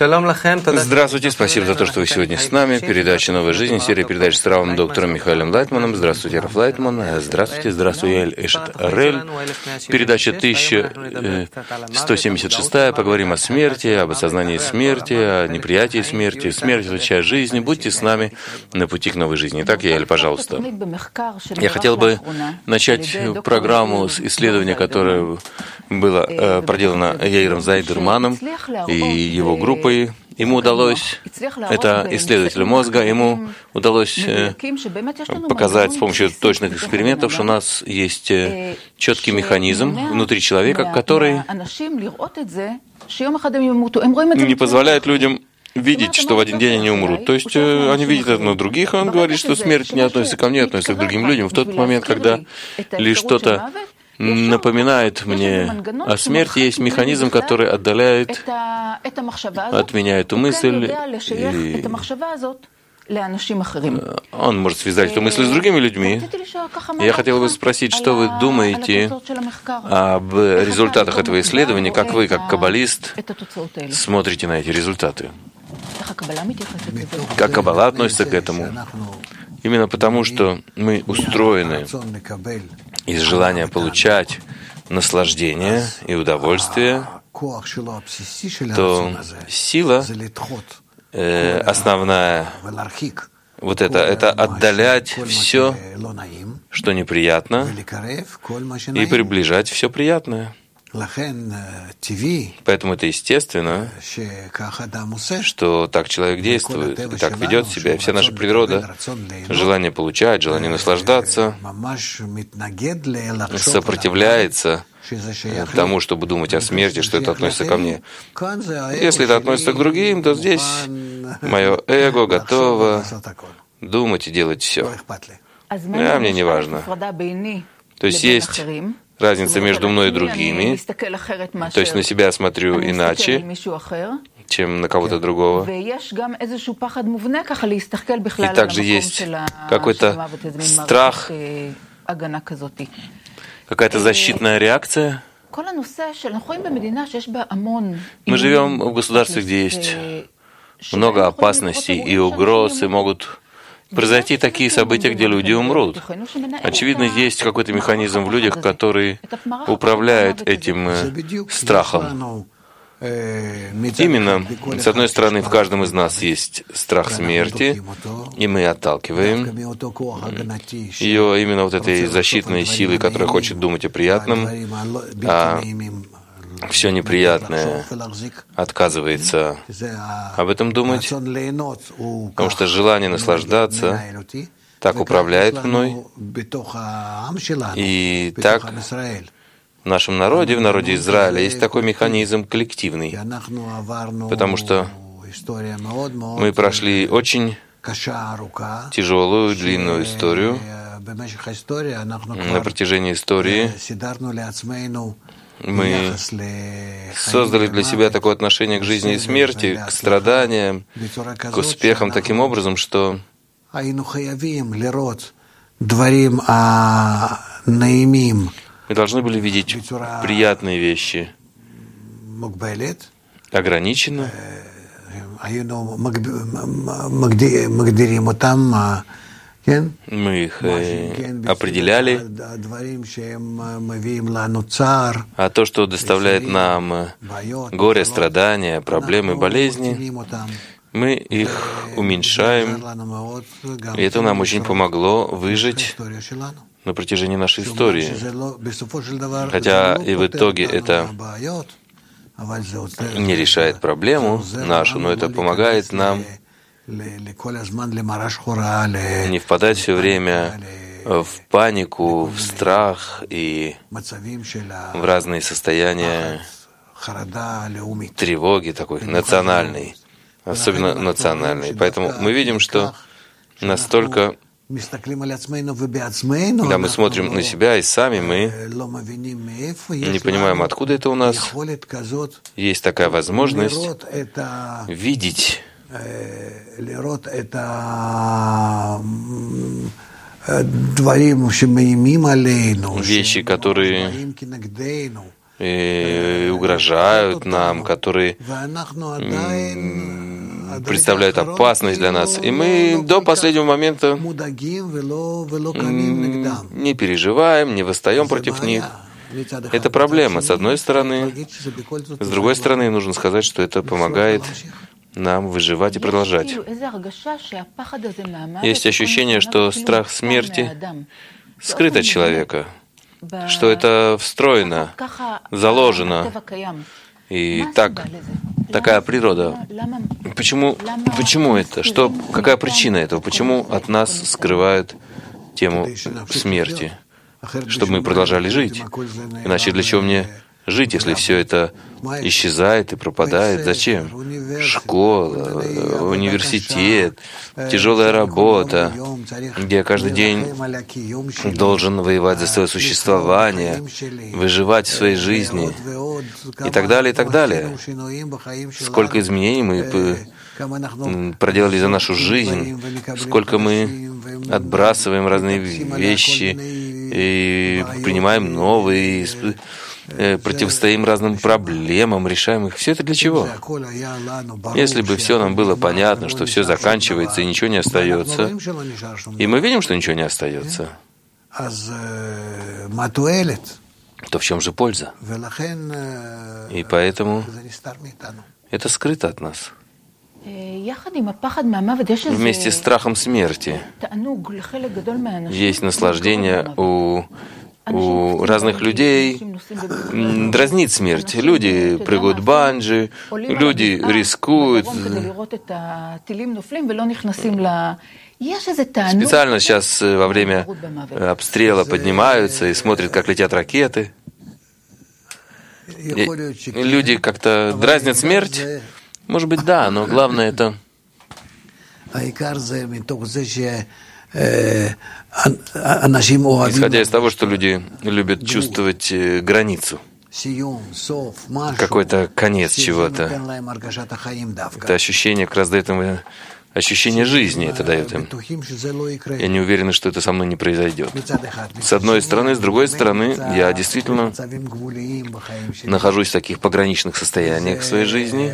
Здравствуйте, спасибо за то, что вы сегодня с нами. Передача «Новая жизнь», серия передач с Равом доктором Михаилом Лайтманом. Здравствуйте, Раф Лайтман. Здравствуйте, здравствуй, Эль Эшет Арель. Передача 1176. Поговорим о смерти, об осознании смерти, о неприятии смерти. Смерть – это часть жизни. Будьте с нами на пути к новой жизни. Итак, Эль, пожалуйста. Я хотел бы начать программу с исследования, которое было проделано Яиром Зайдерманом и его группой. Ему удалось, это исследователь мозга, ему удалось показать с помощью точных экспериментов, что у нас есть четкий механизм внутри человека, который не позволяет людям видеть, что в один день они умрут. То есть они видят это на других, и он говорит, что смерть не относится ко мне, относится к другим людям. В тот момент, когда лишь что-то напоминает мне о смерти, есть механизм, который отдаляет от меня эту мысль, и он может связать эту мысль с другими людьми. Я хотел бы спросить, что вы думаете об результатах этого исследования, как вы, как каббалист, смотрите на эти результаты? Как Каббала относится к этому? Именно потому, что мы устроены из желания получать наслаждение и удовольствие, то сила основная, вот это отдалять все, что неприятно, и приближать все приятное. Поэтому это естественно, что так человек действует, и так ведет себя. И вся наша природа, желание получать, желание наслаждаться, сопротивляется тому, чтобы думать о смерти, что это относится ко мне. Если это относится к другим, то здесь мое эго готово думать и делать все. А мне не важно. То есть есть разница между мной и другими, то есть на себя смотрю иначе, чем на кого-то другого. И также есть какой-то страх, какая-то защитная реакция. Мы живем в государстве, где есть много опасностей и угроз, и могут произойти такие события, где люди умрут. Очевидно, есть какой-то механизм в людях, который управляет этим страхом. Именно, с одной стороны, в каждом из нас есть страх смерти, и мы отталкиваем ее именно вот этой защитной силой, которая хочет думать о приятном, а все неприятное отказывается об этом думать, потому что желание наслаждаться так управляет мной, и так в нашем народе, в народе Израиля, есть такой механизм коллективный, потому что мы прошли очень тяжелую, длинную историю. На протяжении истории мы создали для себя такое отношение к жизни и смерти, к страданиям, к успехам таким образом, что мы должны были видеть приятные вещи ограниченно. Мы их определяли, а то, что доставляет нам горе, страдания, проблемы, болезни, мы их уменьшаем, и это нам очень помогло выжить на протяжении нашей истории. Хотя и в итоге это не решает проблему нашу, но это помогает нам не впадать все время в панику, в страх и в разные состояния тревоги такой национальной, особенно национальной. Поэтому мы видим, что настолько, когда мы смотрим на себя и сами мы не понимаем, откуда это у нас, есть такая возможность видеть вещи, которые и угрожают нам, которые представляют опасность для нас. И мы до последнего момента не переживаем, не восстаем против них. Это проблема, с одной стороны. С другой стороны, нужно сказать, что это помогает нам выживать и продолжать. Есть ощущение, что страх смерти скрыт от человека, что это встроено, заложено. И такая природа. Почему это? Какая причина этого? Почему от нас скрывают тему смерти? Чтобы мы продолжали жить. Иначе для чего мне жить, если все это исчезает и пропадает? Зачем? Школа, университет, тяжелая работа, где я каждый день должен воевать за свое существование, выживать в своей жизни и так далее, и так далее. Сколько изменений мы проделали за нашу жизнь, сколько мы отбрасываем разные вещи и принимаем новые, противостоим разным проблемам, решаем их. Все это для чего? Если бы все нам было понятно, что все заканчивается и ничего не остается, и мы видим, что ничего не остается, то в чем же польза? И поэтому это скрыто от нас. Вместе с страхом смерти есть наслаждение у разных людей, дразнит смерть. Люди прыгают банджи, люди рискуют. Специально сейчас во время обстрела поднимаются и смотрят, как летят ракеты. И люди как-то дразнят смерть. Может быть, да, но главное это... Исходя из того, что люди любят чувствовать границу, какой-то конец чего-то. Это ощущение как раз дает им ощущение жизни, это дает им. Я не уверен, что это со мной не произойдет. С одной стороны, с другой стороны, я действительно нахожусь в таких пограничных состояниях в своей жизни.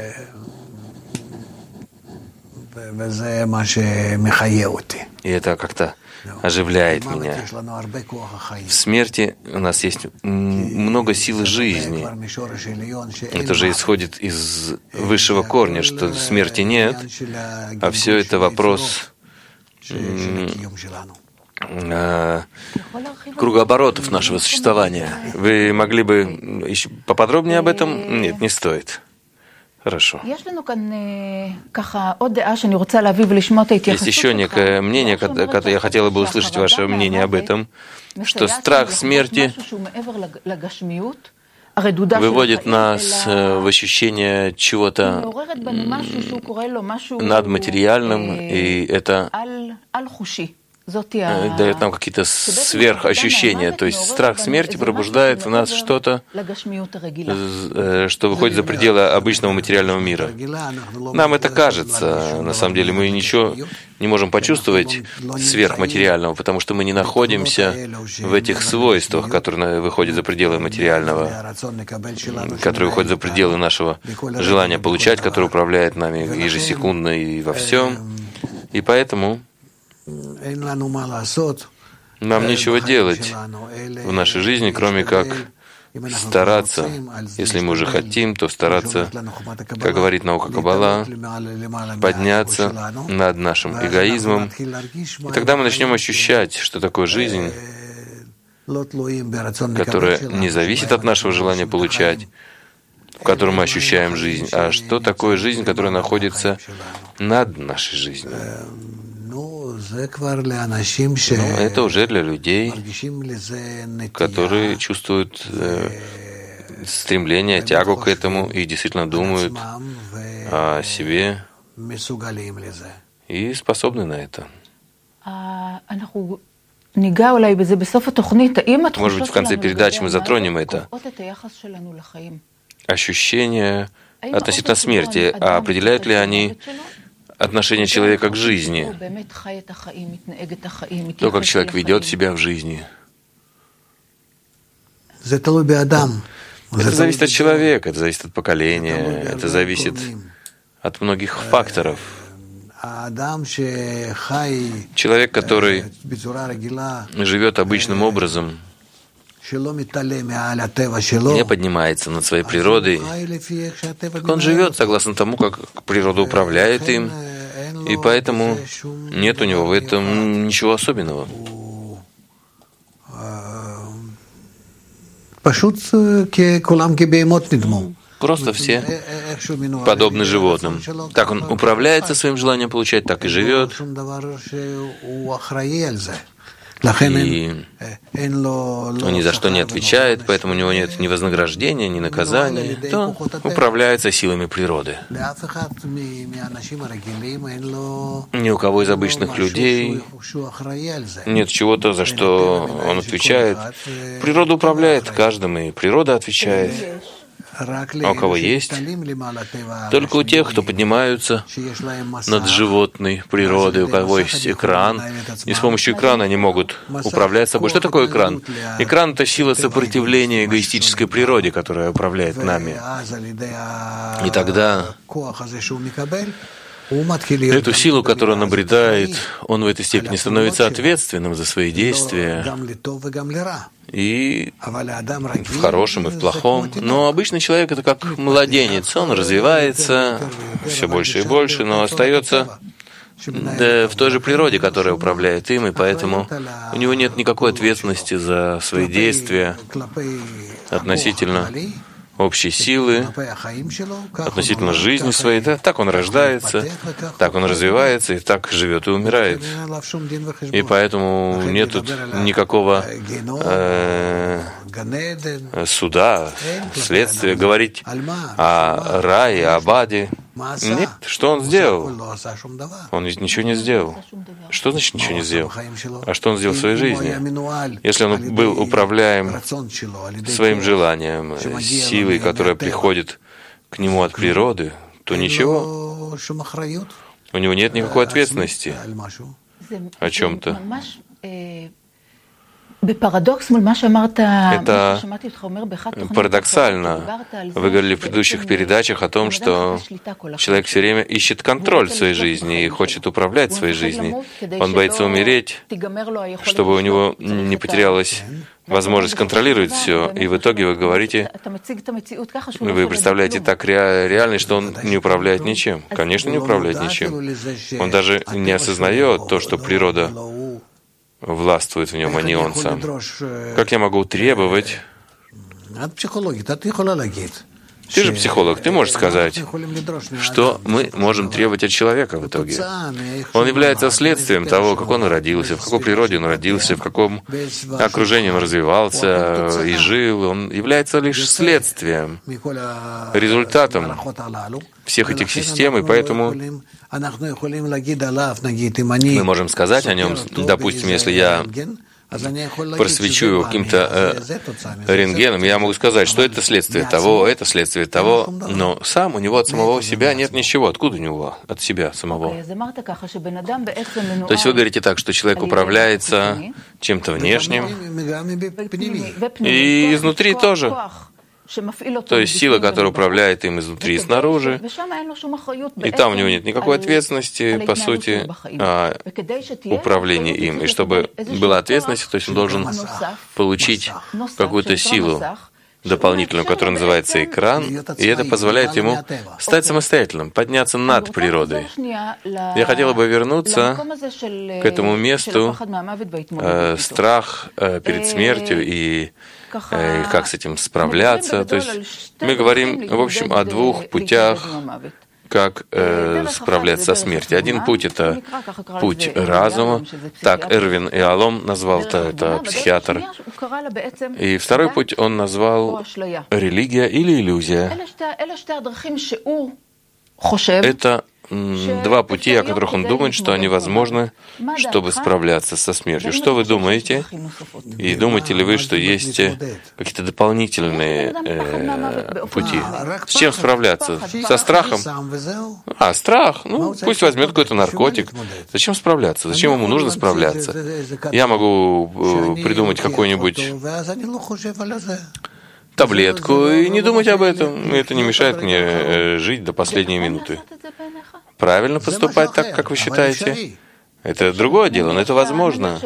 И это как-то оживляет меня. В смерти у нас есть много силы жизни. Это же исходит из высшего корня, что смерти нет, а все это вопрос кругооборотов нашего существования. Вы могли бы еще поподробнее об этом? Нет, не стоит. Хорошо. Есть еще некое мнение, которое я хотела бы услышать ваше мнение об этом, что страх смерти выводит нас в ощущение чего-то надматериальным, и это дает нам какие-то сверхощущения. То есть страх смерти пробуждает в нас что-то, что выходит за пределы обычного материального мира. Нам это кажется. На самом деле мы ничего не можем почувствовать сверхматериального, потому что мы не находимся в этих свойствах, которые выходят за пределы материального, которые выходят за пределы нашего желания получать, которое управляет нами ежесекундно и во всем. И поэтому нам нечего делать в нашей жизни, кроме как стараться, если мы уже хотим, то стараться, как говорит наука Каббала, подняться над нашим эгоизмом. И тогда мы начнем ощущать, что такое жизнь, которая не зависит от нашего желания получать, в котором мы ощущаем жизнь, а что такое жизнь, которая находится над нашей жизнью. Это уже для людей, которые чувствуют стремление, тягу к этому и действительно думают о себе и способны на это. Может быть, в конце передачи мы затронем это. Ощущения относительно смерти, а определяют ли они отношение человека к жизни, то, как человек ведет себя в жизни. Это зависит от человека, это зависит от поколения, это зависит от многих факторов. Человек, который живет обычным образом, не поднимается над своей природой, так он живет согласно тому, как природа управляет им, и поэтому нет у него в этом ничего особенного. Просто все подобны животным. Так он управляется своим желанием получать, так и живет. И он ни за что не отвечает, поэтому у него нет ни вознаграждения, ни наказания. То он управляется силами природы. Ни у кого из обычных людей нет чего-то, за что он отвечает. Природа управляет каждым, и природа отвечает. А у кого есть? Только у тех, кто поднимаются над животной природой, у кого есть экран. И с помощью экрана они могут управлять собой. Что такое экран? Экран — это сила сопротивления эгоистической природе, которая управляет нами. И тогда эту силу, которую он обретает, он в этой степени становится ответственным за свои действия, и в хорошем, и в плохом. Но обычный человек — это как младенец. Он развивается все больше и больше, но остается в той же природе, которая управляет им, и поэтому у него нет никакой ответственности за свои действия относительно общей силы, относительно жизни своей. Да? Так он рождается, так он развивается, и так живет и умирает. И поэтому нет тут никакого суда, следствия, говорить о рае, об аде. Нет, что он сделал? Он ведь ничего не сделал. Что значит ничего не сделал? А что он сделал в своей жизни? Если он был управляем своим желанием, силой, которая приходит к нему от природы, то ничего. У него нет никакой ответственности о чем-то. Это парадоксально. Вы говорили в предыдущих передачах о том, что человек все время ищет контроль в своей жизни и хочет управлять своей жизнью. Он боится умереть, чтобы у него не потерялась возможность контролировать все. И в итоге вы говорите, вы представляете так реальность, что он не управляет ничем. Конечно, не управляет ничем. Он даже не осознает то, что природа властвует в нем, а не он сам. Как я могу требовать? Ты же психолог, ты можешь сказать, что мы можем требовать от человека в итоге. Он является следствием того, как он родился, в какой природе он родился, в каком окружении он развивался и жил. Он является лишь следствием, результатом всех этих систем, и поэтому мы можем сказать о нем, допустим, если я просвечу его каким-то рентгеном, я могу сказать, что это следствие того, но сам у него от самого себя нет ничего. Откуда у него от себя самого? То есть вы говорите так, что человек управляется чем-то внешним, и изнутри тоже. То есть сила, которая управляет им изнутри и снаружи, и там у него нет никакой ответственности, по сути, о управлении им. И чтобы была ответственность, то есть он должен получить какую-то силу дополнительную, которая называется экран, и это позволяет ему стать самостоятельным, подняться над природой. Я хотела бы вернуться к этому месту, страх перед смертью и как с этим справляться. То есть мы говорим, в общем, о двух путях, как справляться со смертью. Один путь — это путь разума, так Эрвин Ялом назвал это психиатр. И второй путь он назвал религия или иллюзия. Это два пути, о которых он думает, что они возможны, чтобы справляться со смертью. Что вы думаете? И думаете ли вы, что есть какие-то дополнительные пути? С чем справляться? Со страхом? Страх? Пусть возьмет какой-то наркотик. Зачем справляться? Зачем ему нужно справляться? Я могу придумать какой-нибудь таблетку и не думать об этом. Это не мешает мне жить до последней минуты. Правильно поступать так, как вы считаете? Это другое дело, но это возможно.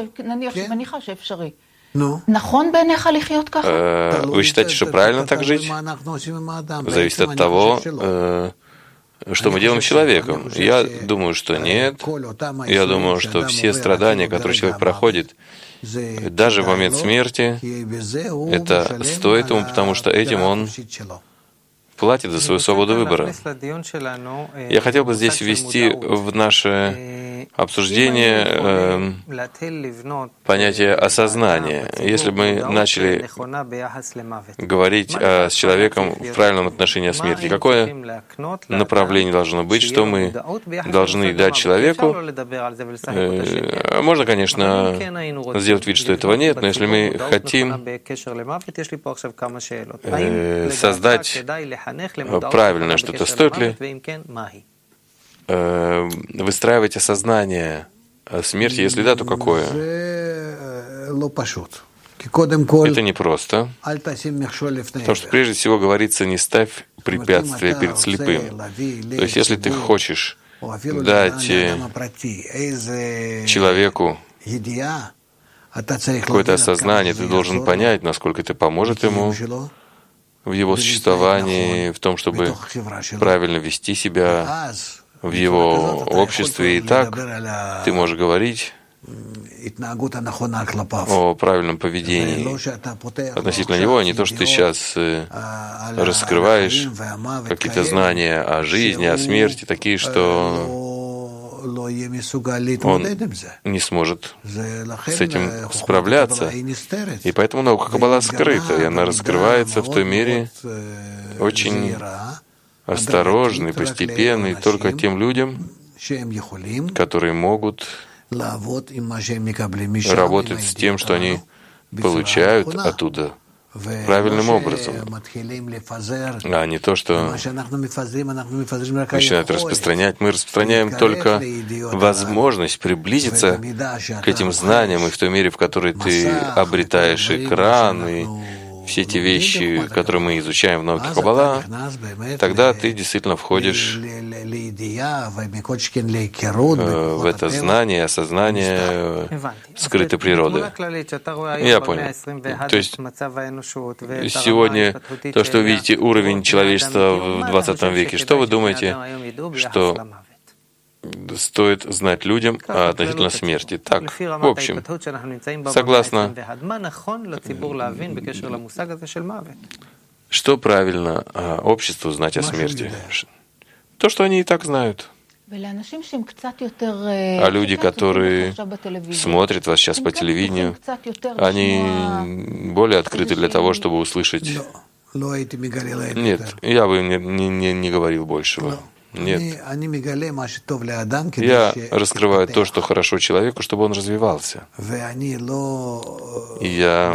Вы считаете, что правильно так жить? Зависит от того, что мы делаем с человеком. Я думаю, что нет. Я думаю, что все страдания, которые человек проходит, даже в момент смерти, это стоит ему, потому что этим он платит за свою свободу выбора. Я хотел бы здесь ввести в наше обсуждение понятие осознания. Если бы мы начали говорить с человеком в правильном отношении о смерти, какое направление должно быть, что мы должны дать человеку? Можно, конечно, сделать вид, что этого нет, но если мы хотим создать правильно что-то, стоит ли выстраивать осознание смерти? Если да, то какое? Это непросто. Потому что прежде всего говорится, не ставь препятствия перед слепым. То есть если ты хочешь дать человеку какое-то осознание, ты должен понять, насколько это поможет ему в его существовании, в том, чтобы правильно вести себя в его обществе. И так ты можешь говорить о правильном поведении относительно него, а не то, что ты сейчас раскрываешь какие-то знания о жизни, о смерти, такие, что он не сможет с этим справляться. И поэтому наука Каббала скрыта, и она раскрывается в той мере очень осторожной, постепенной, только тем людям, которые могут работать с тем, что они получают оттуда, правильным образом, а не то, что начинают распространять. Мы распространяем только возможность приблизиться к этим знаниям, и в той мере, в которой ты обретаешь экран, и все эти вещи, которые мы изучаем в науке Каббала, тогда ты действительно входишь в это знание, осознание скрытой природы. Я понял. То есть сегодня то, что вы видите, уровень человечества в 20 веке, что вы думаете, что стоит знать людям относительно смерти? Так, в общем, согласно, что правильно обществу знать о смерти? То, что они и так знают. А люди, которые смотрят вас сейчас по телевидению, они более открыты для того, чтобы услышать. Нет, я бы не говорил большего. Нет. Я раскрываю то, что хорошо человеку, чтобы он развивался. И я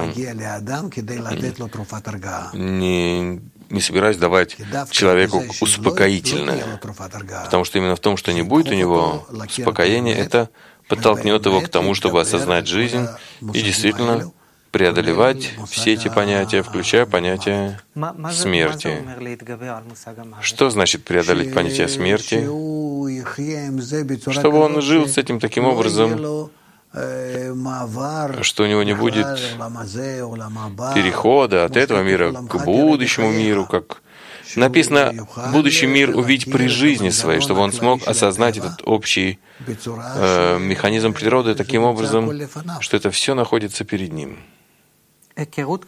не собираюсь давать человеку успокоительное, потому что именно в том, что не будет у него успокоения, это подтолкнет его к тому, чтобы осознать жизнь и действительно преодолевать все эти понятия, включая понятие смерти. Что значит преодолеть понятие смерти? Чтобы он жил с этим таким образом, что у него не будет перехода от этого мира к будущему миру, как написано, будущий мир увидеть при жизни своей, чтобы он смог осознать этот общий механизм природы таким образом, что это все находится перед ним. Вот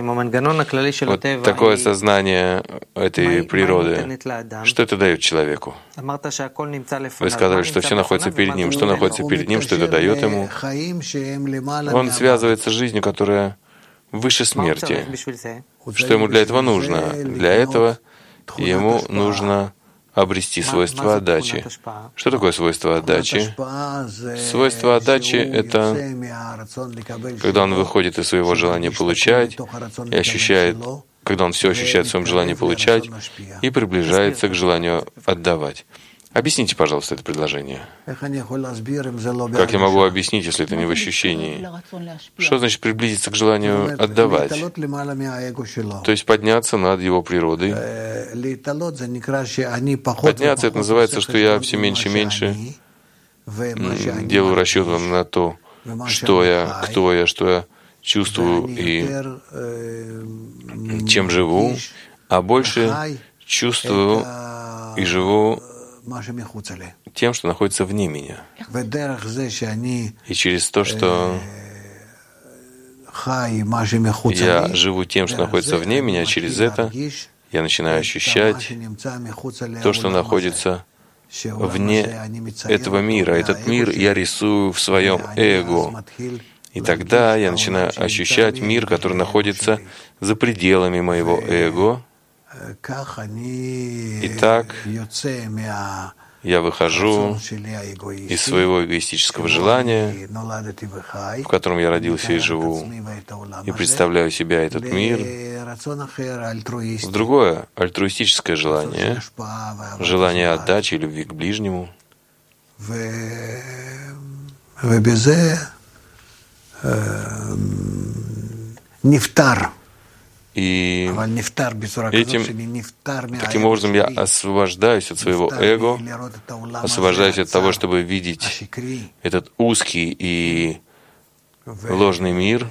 такое сознание этой природы, что это дает человеку? Вы сказали, что все находится перед ним. Что находится перед ним, что это дает ему? Он связывается с жизнью, которая выше смерти. Что ему для этого нужно? Для этого ему нужно обрести свойство отдачи. Что такое свойство отдачи? Свойство отдачи — это когда он выходит из своего желания получать и ощущает, когда он все ощущает в своем желании получать и приближается к желанию отдавать. Объясните, пожалуйста, это предложение. Как я могу объяснить, если это не в ощущении? Что значит приблизиться к желанию отдавать? То есть подняться над его природой. Подняться — это называется, что я все меньше и меньше делаю расчет на то, что я, кто я, что я чувствую и чем живу, а больше чувствую и живу тем, что находится вне меня. И через то, что я живу тем, что находится вне меня, через это я начинаю ощущать то, что находится вне этого мира. Этот мир я рисую в своем эго. И тогда я начинаю ощущать мир, который находится за пределами моего эго. И так я выхожу из своего эгоистического желания, в котором я родился и живу, и представляю себя, этот мир, в другое альтруистическое желание, желание отдачи и любви к ближнему. И таким образом я освобождаюсь от своего эго, освобождаюсь от того, чтобы видеть этот узкий и ложный мир,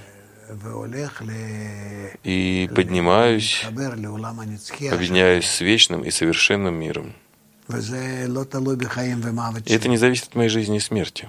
и поднимаюсь, объединяюсь с вечным и совершенным миром. И это не зависит от моей жизни и смерти.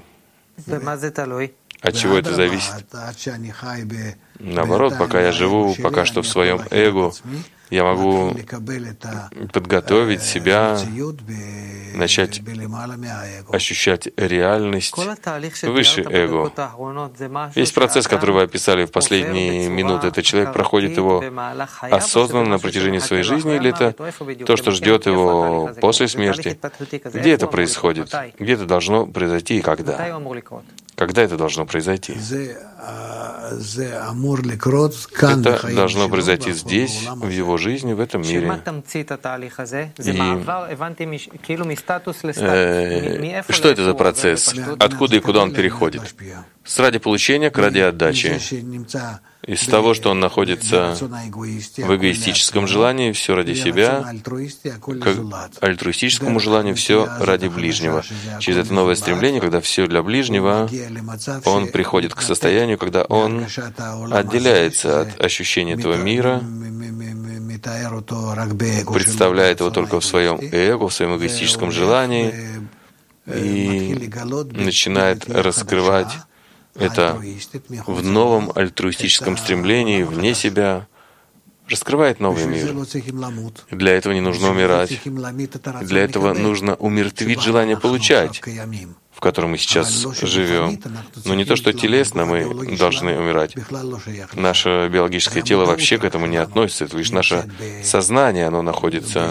От чего это зависит? Наоборот, пока я живу, пока что в своем эго, я могу подготовить себя, начать ощущать реальность выше эго. Весь процесс, который вы описали в последние минуты, этот человек проходит его осознанно на протяжении своей жизни, или это то, что ждет его после смерти? Где это происходит? Где это должно произойти и когда? Когда это должно произойти? Это должно произойти здесь, в его жизни, в этом мире. И что это за процесс? Откуда и куда он переходит? С ради получения к ради отдачи. Из того, что он находится в эгоистическом желании, все ради себя, к альтруистическому желанию, все ради ближнего. Через это новое стремление, когда все для ближнего, он приходит к состоянию, когда он отделяется от ощущения этого мира, представляет его только в своем эго, в своем эгоистическом желании и начинает раскрывать это в новом альтруистическом стремлении, вне себя, раскрывает новый мир. Для этого не нужно умирать. Для этого нужно умертвить желание получать, в котором мы сейчас живем. Но не то, что телесно мы должны умирать. Наше биологическое тело вообще к этому не относится. Это лишь наше сознание, оно находится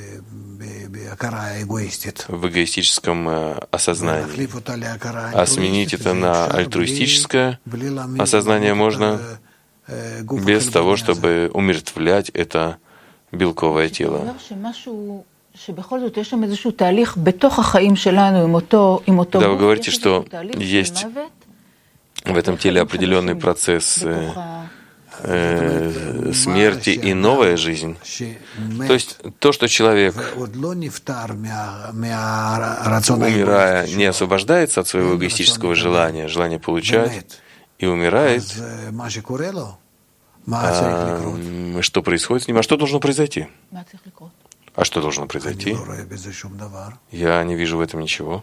в эгоистическом осознании. А сменить это на альтруистическое осознание можно без того, чтобы умертвлять это белковое тело. Да, вы говорите, что есть в этом теле определенный процесс смерти и новая жизнь. То есть то, что человек, умирая, не освобождается от своего эгоистического желания, желания получать, и умирает, что происходит с ним? А что должно произойти? А что должно произойти? Я не вижу в этом ничего.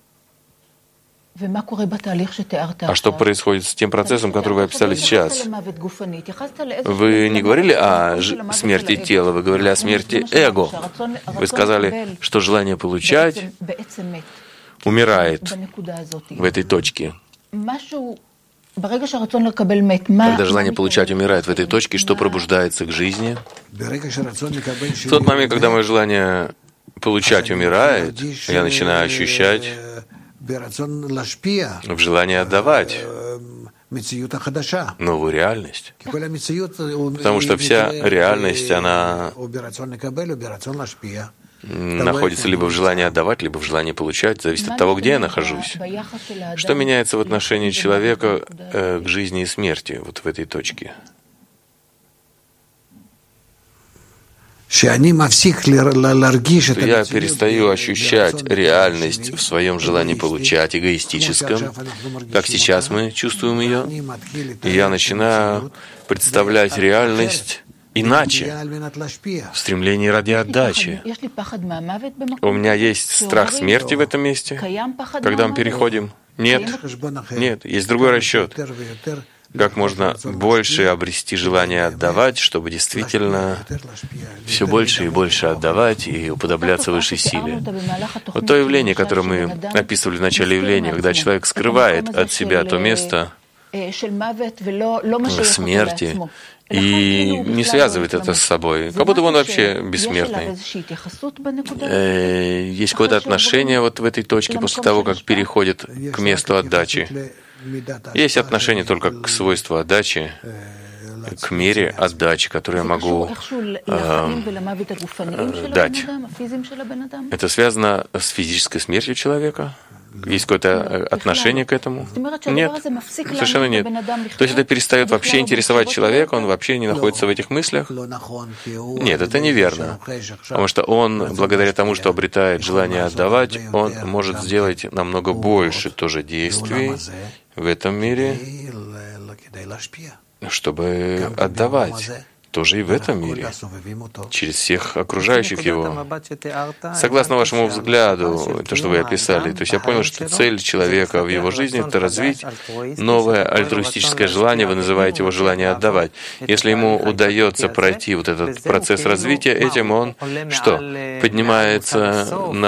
А что происходит с тем процессом, который вы описали сейчас? Вы не говорили о смерти тела, вы говорили о смерти эго. Вы сказали, что желание получать умирает в этой точке. Когда желание получать умирает в этой точке, что пробуждается к жизни? В тот момент, когда мое желание получать умирает, я начинаю ощущать в желании отдавать новую реальность. Потому что вся реальность, она находится либо в желании отдавать, либо в желании получать, зависит от того, где я нахожусь. Что меняется в отношении человека к жизни и смерти, вот в этой точке? Я перестаю ощущать реальность в своем желании получать, эгоистическом, как сейчас мы чувствуем ее, и я начинаю представлять реальность иначе, в стремлении ради отдачи. У меня есть страх смерти в этом месте, когда мы переходим. Нет, есть другой расчет. Как можно больше обрести желание отдавать, чтобы действительно все больше и больше отдавать и уподобляться высшей силе. Вот то явление, которое мы описывали в начале явления, когда человек скрывает от себя то место смерти и не связывает это с собой, как будто он вообще бессмертный. Есть какое-то отношение вот в этой точке после того, как переходит к месту отдачи. Есть отношение только к свойству отдачи, к мере отдачи, которую я могу дать. Это связано с физической смертью человека? Есть какое-то отношение к этому? Нет, совершенно нет. То есть это перестает вообще интересовать человека, он вообще не находится в этих мыслях? Нет, это неверно. Потому что он, благодаря тому, что обретает желание отдавать, он может сделать намного больше тоже действий в этом мире, чтобы отдавать. Тоже и в этом мире, через всех окружающих его. Согласно вашему взгляду, то, что вы описали, то есть я понял, что цель человека в его жизни — это развить новое альтруистическое желание, вы называете его желание отдавать. Если ему удается пройти вот этот процесс развития, этим он что? Поднимается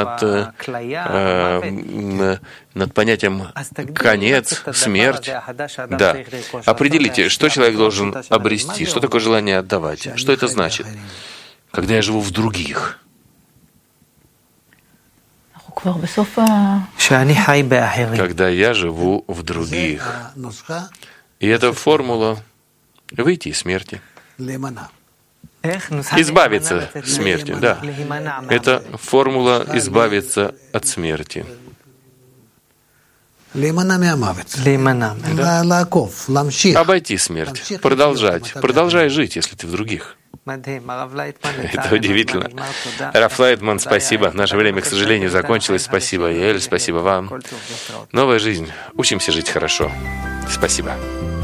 над понятием «конец», «смерть». Да. Определите, что человек должен обрести, что такое желание отдавать, что это значит, когда я живу в других. Когда я живу в других. И эта формула — выйти из смерти. Избавиться от смерти, да. Это формула избавиться от смерти. Обойти смерть, продолжай жить, если ты в других. Это удивительно. Раф Лайтман, спасибо. Наше время, к сожалению, закончилось. Спасибо, Яэль, спасибо вам. Новая жизнь. Учимся жить хорошо. Спасибо.